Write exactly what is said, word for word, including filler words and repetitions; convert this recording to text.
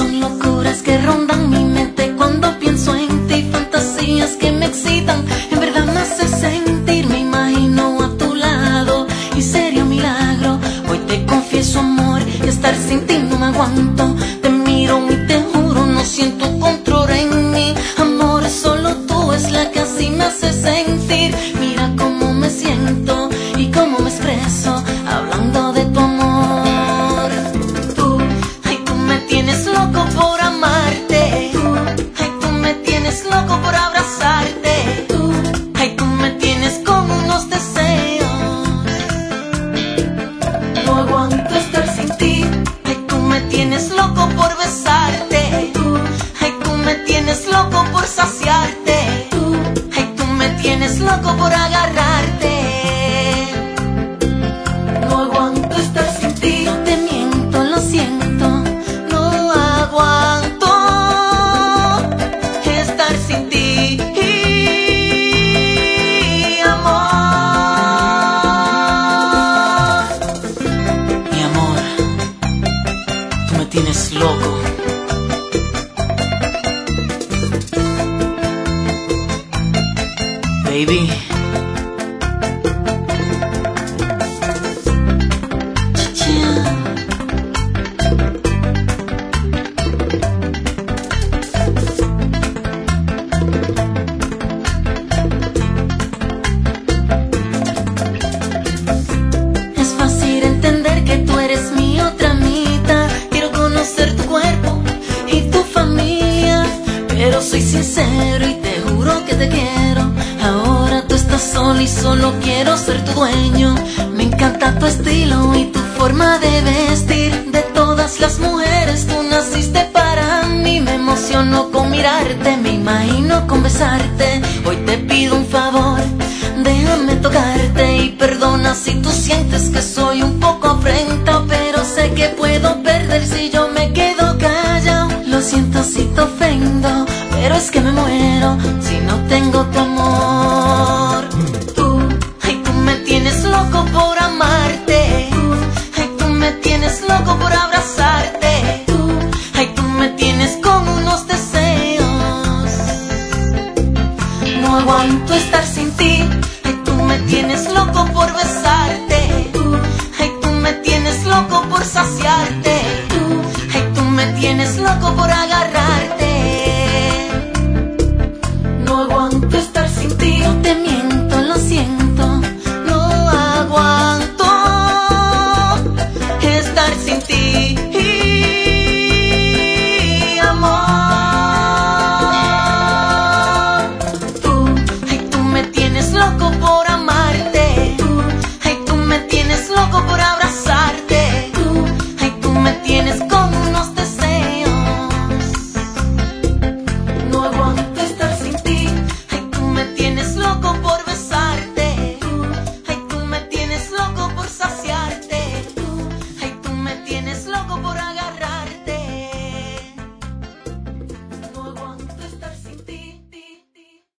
Son locuras que rondan mi mente cuando pienso en ti, fantasías que me excitan, en verdad me hace sentir, me imagino a tu lado y sería un milagro. Hoy te confieso, amor, que estar sin ti no me aguanto. Te miro y te juro, no siento control en mí. Amor, solo tú es la que así me hace sentir. Mira cómo me siento y cómo me expreso hablando de tu amor. Tú, ay, tú me tienes loco por amarte. Tú, ay, tú me tienes loco por abrazarte. Tú, ay, tú me tienes con unos deseos. No aguanto estar sin ti. Ay, tú me tienes loco por besarte. Tú, ay, tú me tienes loco por saciarte. Tú, ay, tú me tienes loco por agarrarte. No aguanto estar sin ti. No te miento, lo siento. No aguanto estar sin ti, amor. Mi amor, tú me tienes loco. Baby. Es fácil entender que tú eres mi otra mitad. Quiero conocer tu cuerpo y tu familia, pero soy sincero y te juro que te quiero. Ahora tú estás sola y solo quiero ser tu dueño. Me encanta tu estilo y tu forma de vestir. De todas las mujeres tú naciste para mí. Me emociono con mirarte, me imagino con besarte. Hoy te pido un favor, déjame tocarte y perdona si tú sientes que soy un poco afrenta, pero sé que puedo perder si yo me quedo callado. Lo siento si te ofendo, pero es que me muero si no tengo tu amor. Tú, ay, tú me tienes loco por amarte. Tú, ay, tú me tienes loco por abrazarte. Tú, ay, tú me tienes con unos deseos. No aguanto estar sin ti. Ay, tú me tienes loco por besarte. Tú, ay, tú me tienes loco por saciarte. Tú, ay, tú me tienes loco por agarrarte.